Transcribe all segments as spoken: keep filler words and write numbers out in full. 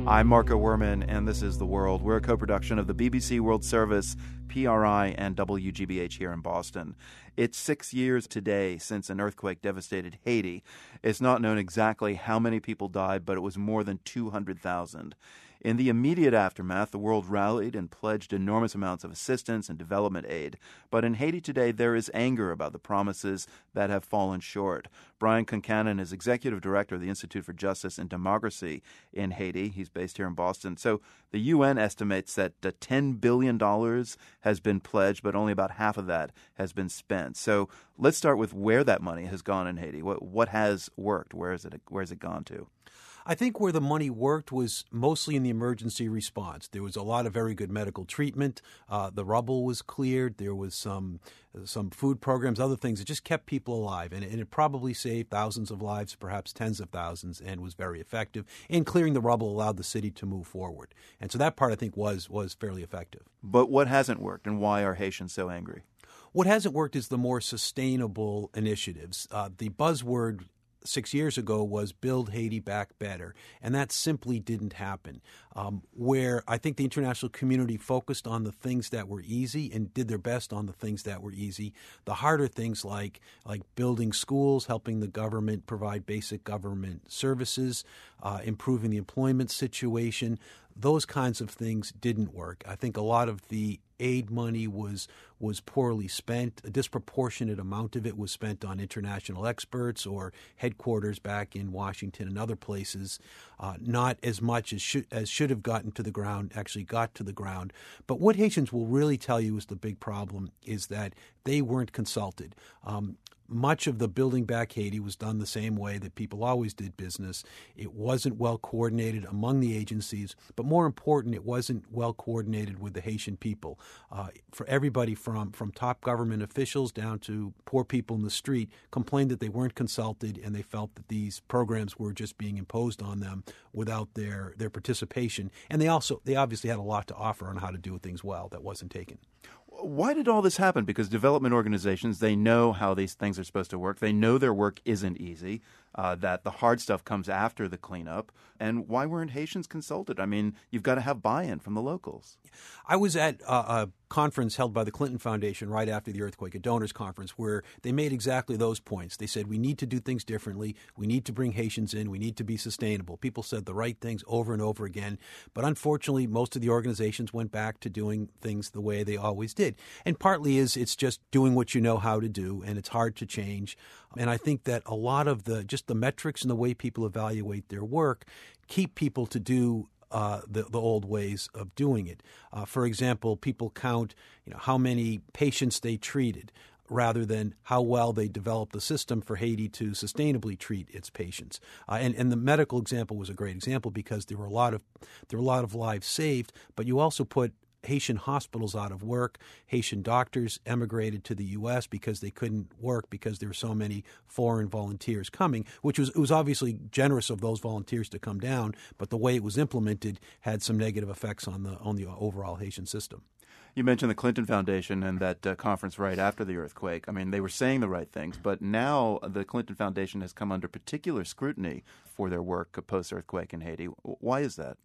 I'm Marco Werman, and this is The World. We're a co-production of the B B C World Service, P R I, and W G B H here in Boston. It's six years today since an earthquake devastated Haiti. It's not known exactly how many people died, but it was more than two hundred thousand. In the immediate aftermath, the world rallied and pledged enormous amounts of assistance and development aid. But in Haiti today, there is anger about the promises that have fallen short. Brian Concannon is executive director of the Institute for Justice and Democracy in Haiti. He's based here in Boston. So the U N estimates that uh, ten billion dollars has been pledged, but only about half of that has been spent. So let's start with where that money has gone in Haiti. What, what has worked? Where is it, where has it gone to? I think where the money worked was mostly in the emergency response. There was a lot of very good medical treatment. Uh, the rubble was cleared. There was some some food programs, other things. It just kept people alive, and, and it probably saved thousands of lives, perhaps tens of thousands, and was very effective. And clearing the rubble allowed the city to move forward. And so that part, I think, was was fairly effective. But what hasn't worked, and why are Haitians so angry? What hasn't worked is the more sustainable initiatives. Uh, the buzzword six years ago was Build Haiti Back Better, and that simply didn't happen. Um, where I think the international community focused on the things that were easy and did their best on the things that were easy. The harder things like like building schools, helping the government provide basic government services, uh, improving the employment situation, those kinds of things didn't work. I think a lot of the aid money was was poorly spent. A disproportionate amount of it was spent on international experts or headquarters back in Washington and other places. Uh, not as much as should, as should have gotten to the ground actually got to the ground. But what Haitians will really tell you is the big problem is that they weren't consulted. Um, Much of the building back Haiti was done the same way that people always did business. It wasn't well coordinated among the agencies, but more important, it wasn't well coordinated with the Haitian people. Uh, for everybody from, from top government officials down to poor people in the street complained that they weren't consulted and they felt that these programs were just being imposed on them without their, their participation. And they also, they obviously had a lot to offer on how to do things well that wasn't taken. Why did all this happen? Because development organizations, they know how these things are supposed to work. They know their work isn't easy, uh, that the hard stuff comes after the cleanup. And why weren't Haitians consulted? I mean, you've got to have buy-in from the locals. I was at a, a conference held by the Clinton Foundation right after the earthquake, a donors conference, where they made exactly those points. They said, we need to do things differently. We need to bring Haitians in. We need to be sustainable. People said the right things over and over again. But unfortunately, most of the organizations went back to doing things the way they always did. And partly is it's just doing what you know how to do, and it's hard to change. And I think that a lot of the just the metrics and the way people evaluate their work keep people to do Uh, the, the old ways of doing it. Uh, for example, people count, you know, how many patients they treated rather than how well they developed a system for Haiti to sustainably treat its patients. Uh, and, and the medical example was a great example because there were a lot of there were a lot of lives saved, but you also put Haitian hospitals out of work. Haitian doctors emigrated to the U S because they couldn't work because there were so many foreign volunteers coming, which was it was obviously generous of those volunteers to come down, but the way it was implemented had some negative effects on the on the overall Haitian system. You mentioned the Clinton Foundation and that uh, conference right after the earthquake. I mean, they were saying the right things, but now the Clinton Foundation has come under particular scrutiny for their work post-earthquake in Haiti. Why is that?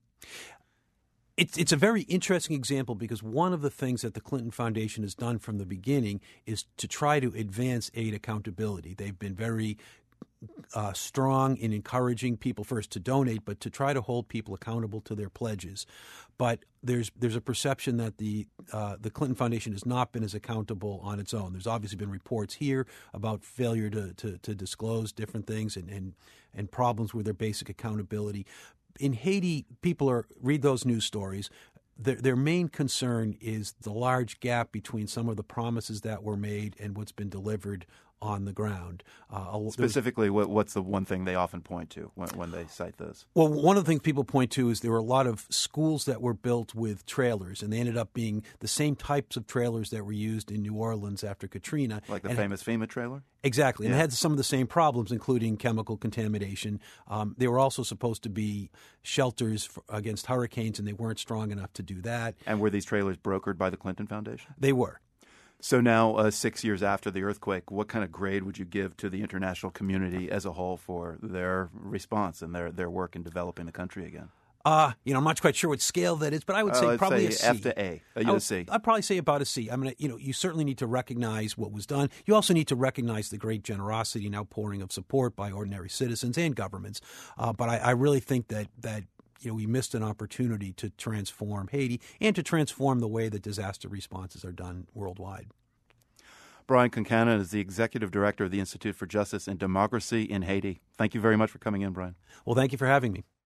It's it's a very interesting example because one of the things that the Clinton Foundation has done from the beginning is to try to advance aid accountability. They've been very uh, strong in encouraging people first to donate, but to try to hold people accountable to their pledges. But there's there's a perception that the uh, the Clinton Foundation has not been as accountable on its own. There's obviously been reports here about failure to to, to disclose different things and, and and problems with their basic accountability. In Haiti, people are read those news stories. Their, their main concern is the large gap between some of the promises that were made and what's been delivered on the ground. Uh, Specifically, what, what's the one thing they often point to when, when they cite this? Well, one of the things people point to is there were a lot of schools that were built with trailers, and they ended up being the same types of trailers that were used in New Orleans after Katrina. Like the and famous FEMA trailer? Exactly. And yeah. it had some of the same problems, including chemical contamination. Um, they were also supposed to be shelters for, against hurricanes, and they weren't strong enough to do that. And were these trailers brokered by the Clinton Foundation? They were. So now, uh, six years after the earthquake, what kind of grade would you give to the international community as a whole for their response and their, their work in developing the country again? Uh, you know, I'm not quite sure what scale that is, but I would say uh, probably say a C. F to A. Uh, I would, a C. I'd probably say about a C. I mean, you know, you certainly need to recognize what was done. You also need to recognize the great generosity and outpouring of support by ordinary citizens and governments. Uh, but I, I really think that that you know we missed an opportunity to transform Haiti and to transform the way that disaster responses are done worldwide. Brian Concannon is the Executive Director of the Institute for Justice and Democracy in Haiti. Thank you very much for coming in, Brian. Well, thank you for having me.